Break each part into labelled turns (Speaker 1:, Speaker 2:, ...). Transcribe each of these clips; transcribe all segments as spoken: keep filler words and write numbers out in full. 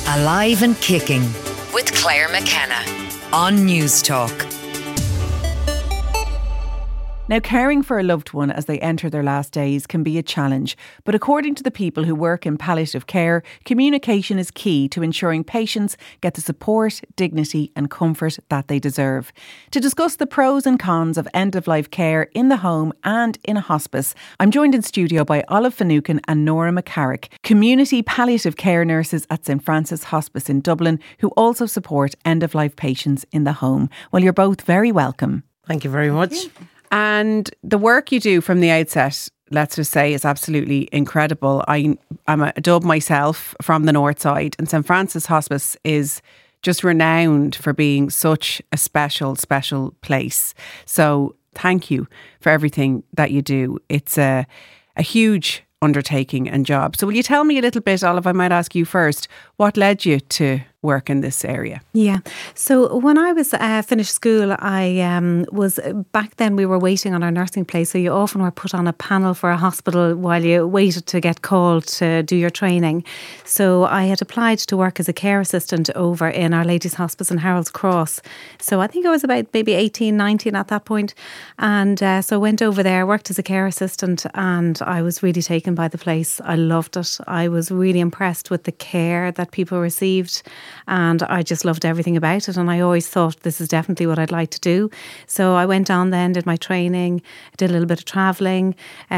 Speaker 1: Alive and Kicking with Claire McKenna on News Talk.
Speaker 2: Now, caring for a loved one as they enter their last days can be a challenge, but according to the people who work in palliative care, communication is key to ensuring patients get the support, dignity and comfort that they deserve. To discuss the pros and cons of end-of-life care in the home and in a hospice, I'm joined in studio by Olive Finucane and Nora McCarrick, community palliative care nurses at St Francis Hospice in Dublin, who also support end-of-life patients in the home. Well, you're both very welcome.
Speaker 3: Thank you very much.
Speaker 2: And the work you do from the outset, let's just say, is absolutely incredible. I, I'm a Dub myself from the north side, and St Francis Hospice is just renowned for being such a special, special place. So thank you for everything that you do. It's a, a huge undertaking and job. So will you tell me a little bit, Olive, I might ask you first, what led you to work in this area?
Speaker 4: Yeah. So when I was uh, finished school, I um, was, back then we were waiting on our nursing place. So you often were put on a panel for a hospital while you waited to get called to do your training. So I had applied to work as a care assistant over in Our Lady's Hospice in Harold's Cross. So I think I was about maybe eighteen, nineteen at that point. And uh, so I went over there, worked as a care assistant, and I was really taken by the place. I loved it. I was really impressed with the care that people received. And I just loved everything about it. And I always thought this is definitely what I'd like to do. So I went on then, did my training, did a little bit of travelling,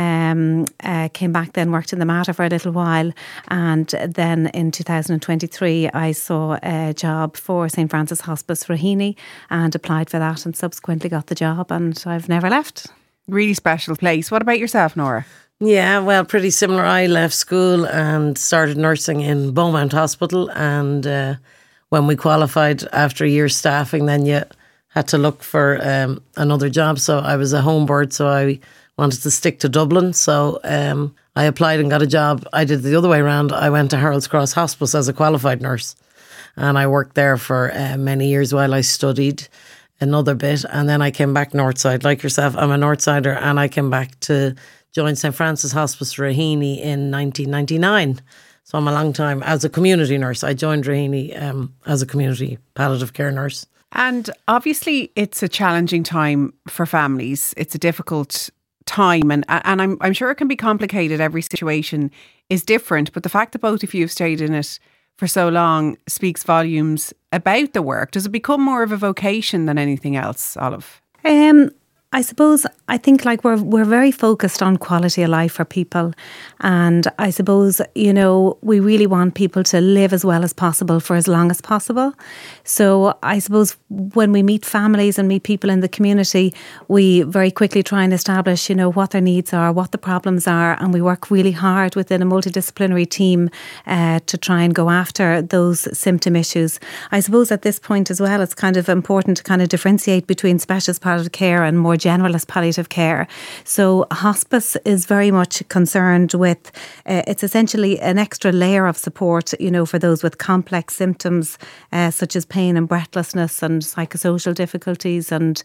Speaker 4: um, uh, came back then, worked in the Mater for a little while. And then in two thousand twenty-three, I saw a job for St Francis Hospice Raheny and applied for that and subsequently got the job. And I've never left.
Speaker 2: Really special place. What about yourself, Nora?
Speaker 3: Yeah, well, pretty similar. I left school and started nursing in Beaumont Hospital, and uh, when we qualified after a year's staffing, then you had to look for um, another job. So I was a home bird, so I wanted to stick to Dublin. So um, I applied and got a job. I did the other way around. I went to Harold's Cross Hospice as a qualified nurse, and I worked there for uh, many years while I studied another bit, and then I came back Northside. Like yourself, I'm a Northsider, and I came back to joined St Francis Hospice Raheny in nineteen ninety-nine. So I'm a long time as a community nurse. I joined Raheny um, as a community palliative care nurse.
Speaker 2: And obviously it's a challenging time for families. It's a difficult time, and and I'm I'm sure it can be complicated. Every situation is different, but the fact that both of you have stayed in it for so long speaks volumes about the work. Does it become more of a vocation than anything else, Olive?
Speaker 4: Um I suppose, I think like we're we're very focused on quality of life for people, and I suppose, you know, we really want people to live as well as possible for as long as possible. So I suppose when we meet families and meet people in the community, we very quickly try and establish, you know, what their needs are, what the problems are, and we work really hard within a multidisciplinary team uh, to try and go after those symptom issues. I suppose at this point as well, it's kind of important to kind of differentiate between specialist palliative care and more generalist palliative care. So hospice is very much concerned with, uh, it's essentially an extra layer of support, you know, for those with complex symptoms uh, such as pain and breathlessness and psychosocial difficulties and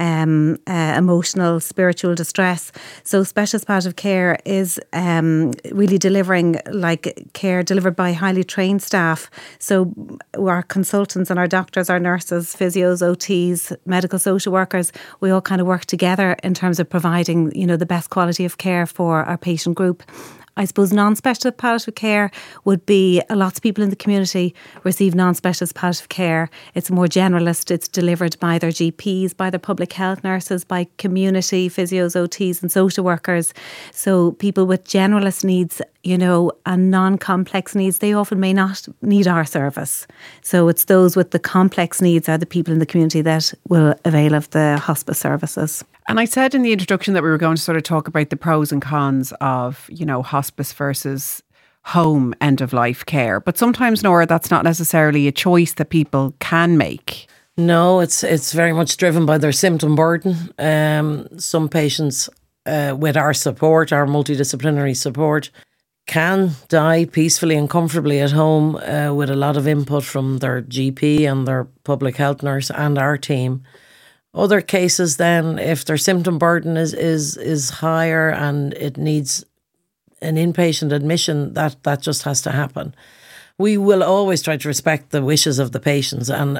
Speaker 4: um, uh, emotional, spiritual distress. So specialist palliative care is um, really delivering like care delivered by highly trained staff. So our consultants and our doctors, our nurses, physios, O Ts, medical social workers, we all kind of work together in terms of providing, you know, the best quality of care for our patient group. I suppose non-specialist palliative care would be, lots of people in the community receive non-specialist palliative care. It's more generalist. It's delivered by their G Ps, by their public health nurses, by community physios, O Ts and social workers. So people with generalist needs, you know, and non-complex needs, they often may not need our service. So it's those with the complex needs are the people in the community that will avail of the hospice services.
Speaker 2: And I said in the introduction that we were going to sort of talk about the pros and cons of, you know, hospice versus home end-of-life care. But sometimes, Nora, that's not necessarily a choice that people can make.
Speaker 3: No, it's it's very much driven by their symptom burden. Um, some patients uh, with our support, our multidisciplinary support, can die peacefully and comfortably at home uh, with a lot of input from their G P and their public health nurse and our team. Other cases then, if their symptom burden is is is higher and it needs an inpatient admission, that, that just has to happen. we will always try to respect the wishes of the patients, and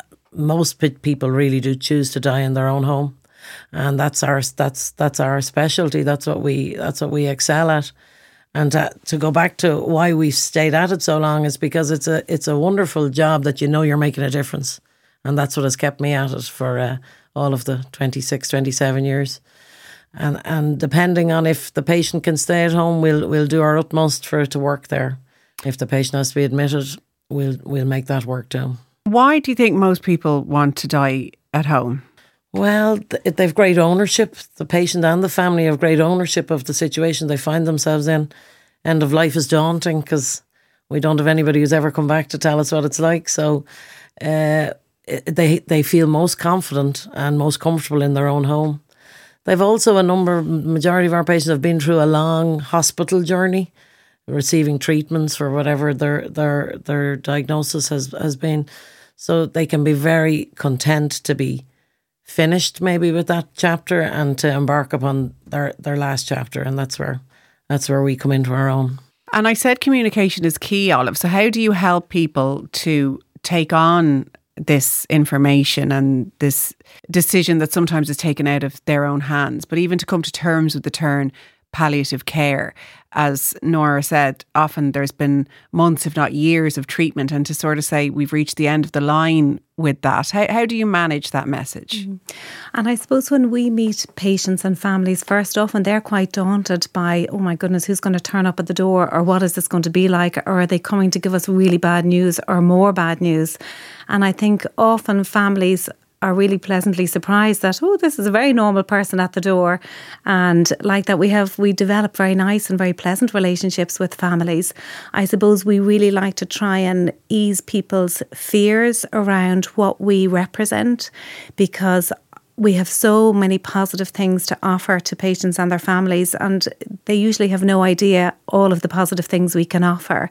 Speaker 3: most people really do choose to die in their own home, and that's our that's that's our specialty. That's what we that's what we excel at. And to, to go back to why we've stayed at it so long is because it's a it's a wonderful job that you know you're making a difference, and that's what has kept me at it for uh, all of the twenty-six, twenty-seven years. And and depending on if the patient can stay at home, we'll we'll do our utmost for it to work there. If the patient has to be admitted, we'll we'll make that work too.
Speaker 2: Why do you think most people want to die at home?
Speaker 3: Well, th- they've great ownership. The patient and the family have great ownership of the situation they find themselves in. End of life is daunting because we don't have anybody who's ever come back to tell us what it's like. So uh, they they feel most confident and most comfortable in their own home. They've also a number, majority of our patients have been through a long hospital journey, receiving treatments for whatever their their their diagnosis has, has been. So they can be very content to be finished maybe with that chapter and to embark upon their, their last chapter. And that's where that's where we come into our own.
Speaker 2: And I said communication is key, Olive. So how do you help people to take on this information and this decision that sometimes is taken out of their own hands, but even to come to terms with the term palliative care? As Nora said, often there's been months, if not years, of treatment, and to sort of say we've reached the end of the line with that. How, how do you manage that message?
Speaker 4: Mm-hmm. And I suppose when we meet patients and families, first often they're quite daunted by, oh my goodness, who's going to turn up at the door, or what is this going to be like, or are they coming to give us really bad news or more bad news? And I think often families are really pleasantly surprised that, oh, this is a very normal person at the door. And like that, we have, we develop very nice and very pleasant relationships with families. I suppose we really like to try and ease people's fears around what we represent, because we have so many positive things to offer to patients and their families, and they usually have no idea all of the positive things we can offer.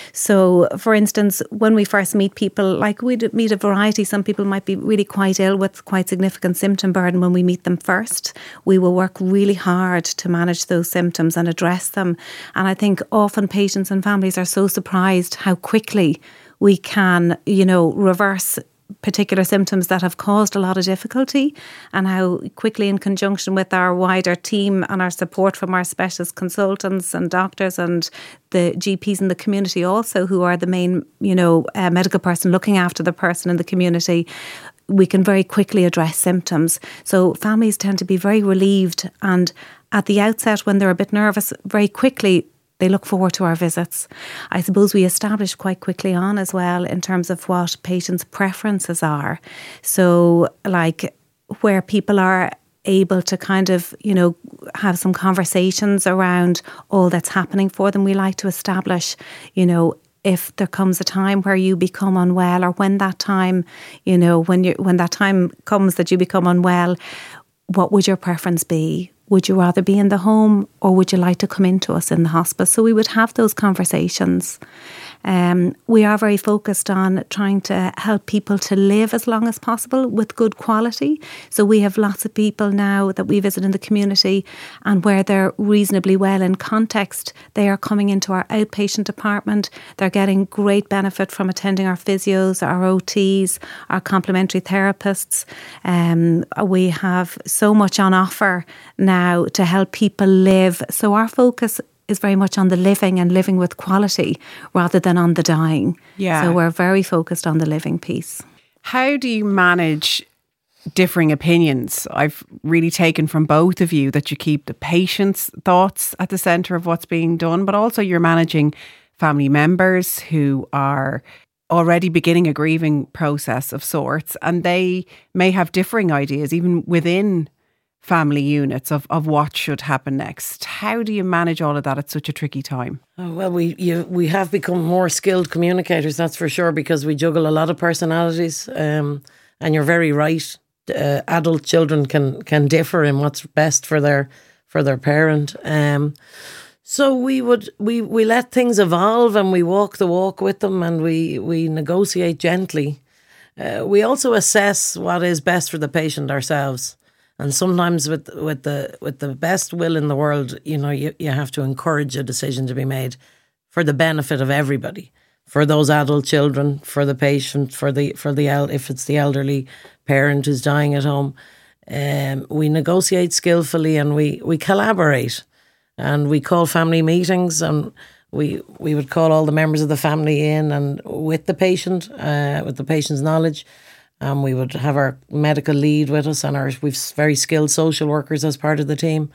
Speaker 4: So, for instance, when we first meet people, like we meet a variety, some people might be really quite ill with quite significant symptom burden when we meet them first. We will work really hard to manage those symptoms and address them. And I think often patients and families are so surprised how quickly we can, you know, reverse particular symptoms that have caused a lot of difficulty, and how quickly, in conjunction with our wider team and our support from our specialist consultants and doctors and the G Ps in the community also, who are the main, you know, uh, medical person looking after the person in the community, we can very quickly address symptoms. So families tend to be very relieved, and at the outset, when they're a bit nervous, very quickly they look forward to our visits. I suppose we establish quite quickly on as well in terms of what patients' preferences are. So like where people are able to kind of, you know, have some conversations around all that's happening for them, we like to establish, you know, if there comes a time where you become unwell, or when that time, you know, when you when that time comes that you become unwell, what would your preference be? Would you rather be in the home, or would you like to come into us in the hospice? So we would have those conversations. Um, we are very focused on trying to help people to live as long as possible with good quality. So we have lots of people now that we visit in the community, and where they're reasonably well in context, they are coming into our outpatient department. They're getting great benefit from attending our physios, our O Ts, our complementary therapists. Um, we have so much on offer now to help people live. So our focus is very much on the living and living with quality rather than on the dying.
Speaker 2: Yeah.
Speaker 4: So we're very focused on the living piece.
Speaker 2: How do you manage differing opinions? I've really taken from both of you that you keep the patient's thoughts at the centre of what's being done, but also you're managing family members who are already beginning a grieving process of sorts, and they may have differing ideas even within family units of, of what should happen next. How do you manage all of that at such a tricky time?
Speaker 3: Oh, well, we you, we have become more skilled communicators, that's for sure, because we juggle a lot of personalities. Um, and you're very right. Uh, adult children can can differ in what's best for their for their parent. Um, so we would we we let things evolve, and we walk the walk with them, and we we negotiate gently. Uh, we also assess what is best for the patient ourselves. And sometimes with with the with the best will in the world, you know, you, you have to encourage a decision to be made for the benefit of everybody. for those adult children, for the patient, for the for the el- if it's the elderly parent who's dying at home. Um, we negotiate skillfully and we, we collaborate, and we call family meetings, and we we would call all the members of the family in and with the patient, uh, with the patient's knowledge. Um, we would have our medical lead with us, and our we've very skilled social workers as part of the team.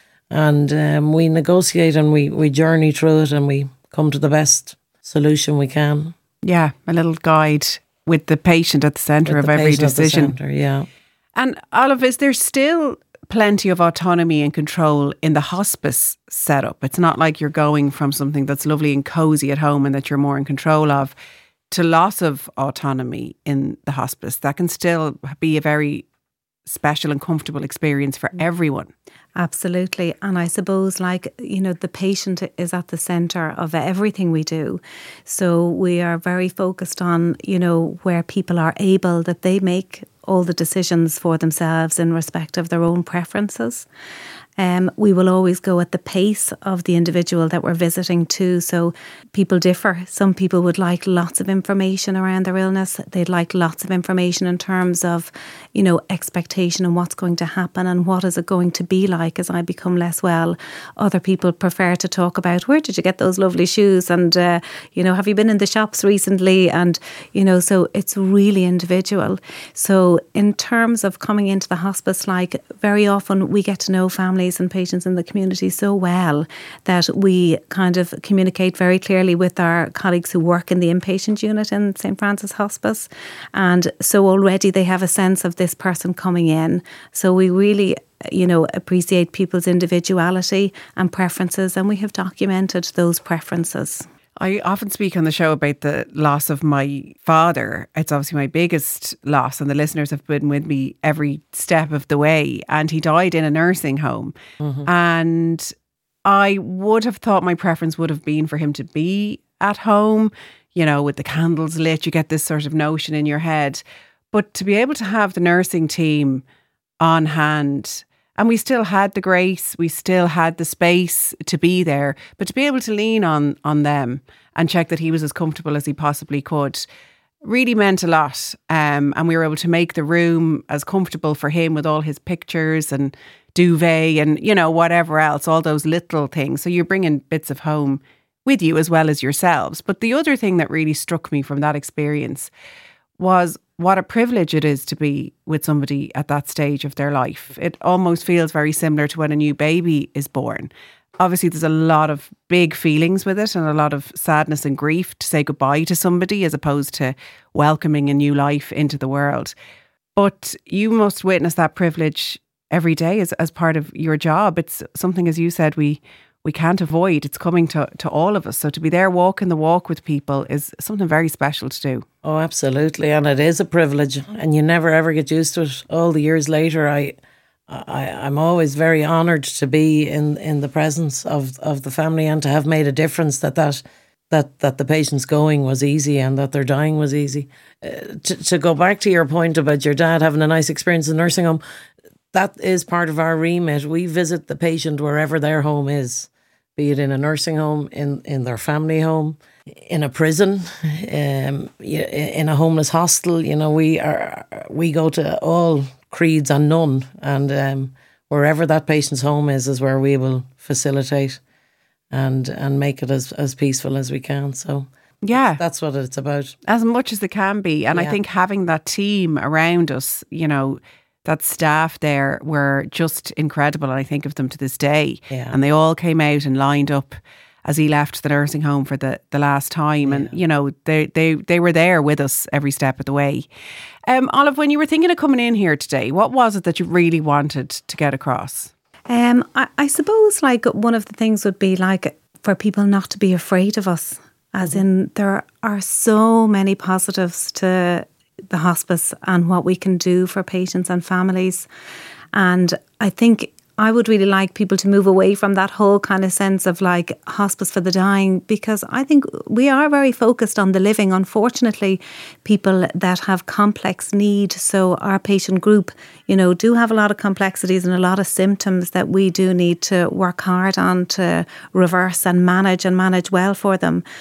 Speaker 3: And um, we negotiate and we, we journey through it, and we come to the best solution we can.
Speaker 2: Yeah, a little guide with the patient at the centre of every decision.
Speaker 3: Center, yeah.
Speaker 2: And Olive, is there still plenty of autonomy and control in the hospice setup? It's not like you're going from something that's lovely and cosy at home and that you're more in control of to loss of autonomy in the hospice. That can still be a very special and comfortable experience for everyone.
Speaker 4: Absolutely. And I suppose, like, you know, the patient is at the centre of everything we do. So we are very focused on, you know, where people are able, that they make all the decisions for themselves in respect of their own preferences. Um, we will always go at the pace of the individual that we're visiting too. So people differ. Some people would like lots of information around their illness. They'd like lots of information in terms of, you know, expectation and what's going to happen and what is it going to be like as I become less well. Other people prefer to talk about, where did you get those lovely shoes? And, uh, you know, have you been in the shops recently? And, you know, so it's really individual. So in terms of coming into the hospice, like, very often we get to know families and patients in the community so well that we kind of communicate very clearly with our colleagues who work in the inpatient unit in Saint Francis Hospice. And so already they have a sense of this person coming in. So we really, you know, appreciate people's individuality and preferences, and we have documented those preferences.
Speaker 2: I often speak on the show about the loss of my father. It's obviously my biggest loss, and the listeners have been with me every step of the way. And he died in a nursing home. Mm-hmm. And I would have thought my preference would have been for him to be at home, you know, with the candles lit. You get this sort of notion in your head. But to be able to have the nursing team on hand, and we still had the grace, we still had the space to be there, but to be able to lean on on them and check that he was as comfortable as he possibly could really meant a lot. Um, and we were able to make the room as comfortable for him with all his pictures and duvet and, you know, whatever else, all those little things. So you're bringing bits of home with you as well as yourselves. But the other thing that really struck me from that experience was what a privilege it is to be with somebody at that stage of their life. It almost feels very similar to when a new baby is born. Obviously, there's a lot of big feelings with it and a lot of sadness and grief to say goodbye to somebody as opposed to welcoming a new life into the world. But you must witness that privilege every day as, as part of your job. It's something, as you said, we we can't avoid. It's coming to, to all of us. So to be there walking the walk with people is something very special to do.
Speaker 3: Oh, absolutely. And it is a privilege, and you never ever get used to it. All the years later, I, I, I'm always very honoured to be in, in the presence of, of the family and to have made a difference, that that, that, that the patient's going was easy and that their dying was easy. Uh, to, to go back to your point about your dad having a nice experience in the nursing home, that is part of our remit. We visit the patient wherever their home is, be it in a nursing home, in, in their family home, in a prison, um, in a homeless hostel. You know, we are we go to all creeds and none, and um, wherever that patient's home is, is where we will facilitate and and make it as, as peaceful as we can. So
Speaker 2: yeah,
Speaker 3: that's what it's about,
Speaker 2: as much as it can be. And yeah. I think having that team around us, you know, that staff there were just incredible. And I think of them to this day. Yeah. And they all came out and lined up as he left the nursing home for the, the last time. Yeah. And, you know, they, they, they were there with us every step of the way. Um, Olive, when you were thinking of coming in here today, what was it that you really wanted to get across?
Speaker 4: Um, I, I suppose, like, one of the things would be, like, for people not to be afraid of us. As in, there are so many positives to the hospice and what we can do for patients and families. And I think I would really like people to move away from that whole kind of sense of like hospice for the dying, because I think we are very focused on the living. Unfortunately, people that have complex need, so our patient group, you know, do have a lot of complexities and a lot of symptoms that we do need to work hard on to reverse and manage and manage well for them.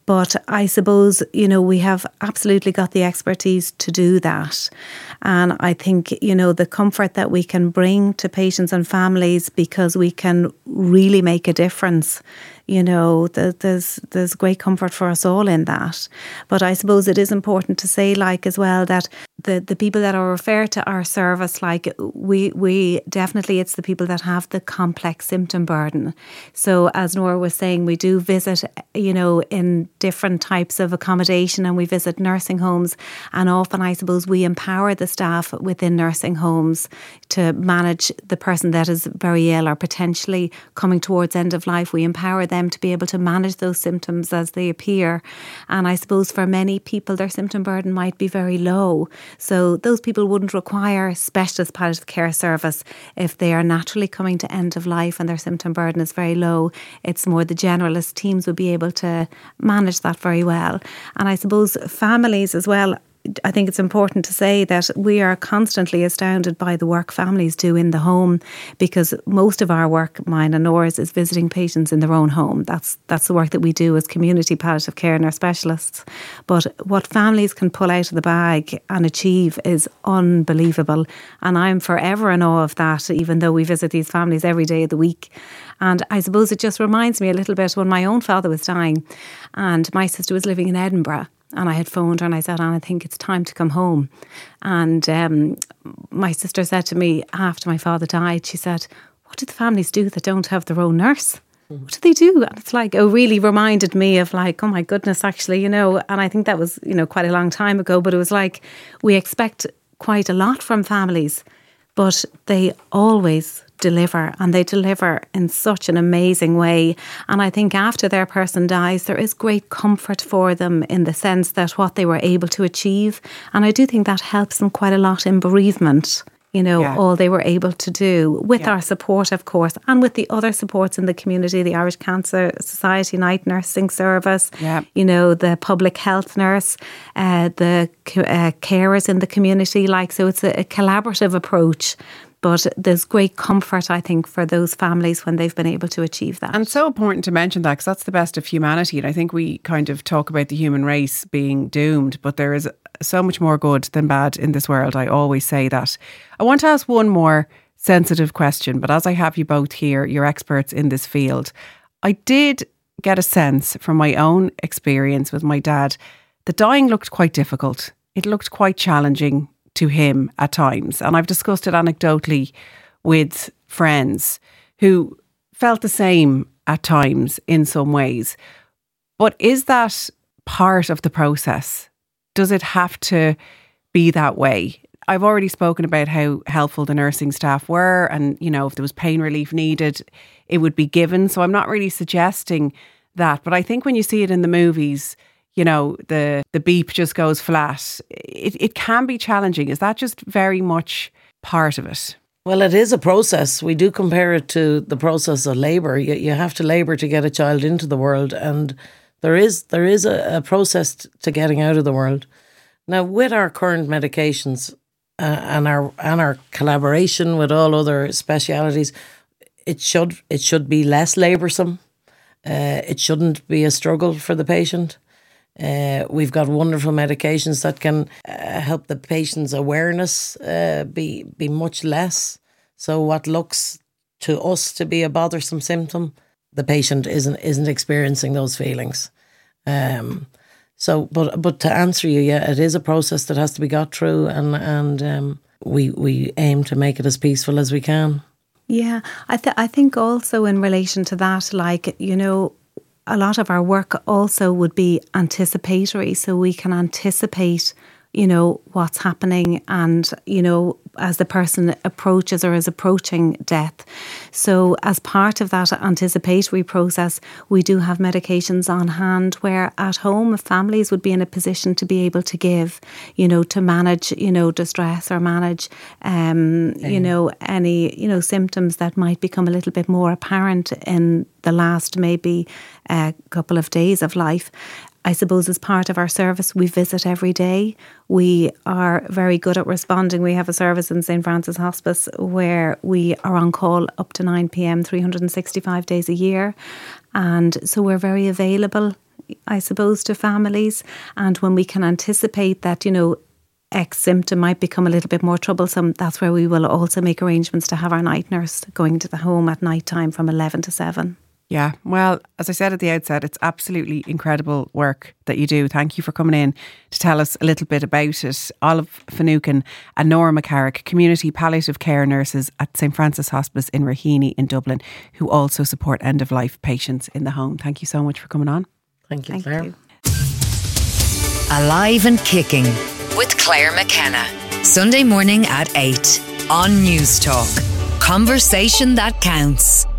Speaker 4: But I suppose, you know, we have absolutely got the expertise to do that. And I think, you know, the comfort that we can bring to patients and families, because we can really make a difference. You know, there's there's great comfort for us all in that. But I suppose it is important to say, like, as well, that the, the people that are referred to our service, like, we we definitely, it's the people that have the complex symptom burden. So as Nora was saying, we do visit, you know, in different types of accommodation, and we visit nursing homes, and often I suppose we empower the staff within nursing homes to manage the person that is very ill or potentially coming towards end of life. We empower them to be able to manage those symptoms as they appear. And I suppose for many people, their symptom burden might be very low. So those people wouldn't require specialist palliative care service if they are naturally coming to end of life and their symptom burden is very low. It's more the generalist teams would be able to manage that very well. And I suppose families as well, I think it's important to say that we are constantly astounded by the work families do in the home, because most of our work, mine and Nora's, is visiting patients in their own home. That's that's the work that we do as community palliative care nurse specialists. But what families can pull out of the bag and achieve is unbelievable. And I'm forever in awe of that, even though we visit these families every day of the week. And I suppose it just reminds me a little bit when my own father was dying and my sister was living in Edinburgh. And I had phoned her and I said, Anne, I think it's time to come home. And um, my sister said to me after my father died, she said, what do the families do that don't have their own nurse? What do they do? And it's like, it really reminded me of like, oh my goodness, actually, you know, and I think that was, you know, quite a long time ago, but it was like, we expect quite a lot from families, but they always deliver, and they deliver in such an amazing way. And I think after their person dies, there is great comfort for them in the sense that what they were able to achieve. And I do think that helps them quite a lot in bereavement. You know, yeah. all they were able to do with yeah. our support, of course, and with the other supports in the community, the Irish Cancer Society Night Nursing Service, yeah. you know, the public health nurse, uh, the uh, carers in the community. Like, so it's a, a collaborative approach. But there's great comfort, I think, for those families when they've been able to achieve that.
Speaker 2: And so important to mention that, because that's the best of humanity. And I think we kind of talk about the human race being doomed, but there is so much more good than bad in this world. I always say that. I want to ask one more sensitive question, but as I have you both here, you're experts in this field. I did get a sense from my own experience with my dad that dying looked quite difficult. It looked quite challenging to him at times. And I've discussed it anecdotally with friends who felt the same at times in some ways. But is that part of the process? Does it have to be that way? I've already spoken about how helpful the nursing staff were, and, you know, if there was pain relief needed, it would be given. So I'm not really suggesting that. But I think when you see it in the movies, you know, the, the beep just goes flat. It, it can be challenging. Is that just very much part of it?
Speaker 3: Well, it is a process. We do compare it to the process of labour. You, you have to labour to get a child into the world, and there is there is a, a process to getting out of the world. Now, with our current medications uh, and our and our collaboration with all other specialities, it should it should be less laboursome. Uh, it shouldn't be a struggle for the patient. Uh, we've got wonderful medications that can uh, help the patient's awareness uh, be be much less. So what looks to us to be a bothersome symptom, the patient isn't isn't experiencing those feelings. Um, so, but but to answer you, yeah, it is a process that has to be got through, and and um, we we aim to make it as peaceful as we can.
Speaker 4: Yeah, I th- I think also in relation to that, like, you know, a lot of our work also would be anticipatory, so we can anticipate, you know, what's happening, and, you know, as the person approaches or is approaching death. So as part of that anticipatory process, we do have medications on hand where at home families would be in a position to be able to give, you know, to manage, you know, distress or manage, um, mm. you know, any, you know, symptoms that might become a little bit more apparent in the last maybe a couple of days of life. I suppose as part of our service, we visit every day. We are very good at responding. We have a service in Saint Francis Hospice where we are on call up to nine p.m, three hundred sixty-five days a year. And so we're very available I suppose, to families. And when we can anticipate that, you know, X symptom might become a little bit more troublesome, that's where we will also make arrangements to have our night nurse going to the home at night time from eleven to seven.
Speaker 2: Yeah, well, as I said at the outset, it's absolutely incredible work that you do. Thank you for coming in to tell us a little bit about it. Olive Finucane and Nora McCarrick, community palliative care nurses at St Francis Hospice in Raheny in Dublin, who also support end-of-life patients in the home. Thank you so much for coming on.
Speaker 3: Thank you,
Speaker 4: Thank
Speaker 3: Claire.
Speaker 4: you.
Speaker 1: Alive and Kicking with Claire McKenna. Sunday morning at eight on News Talk. Conversation that counts.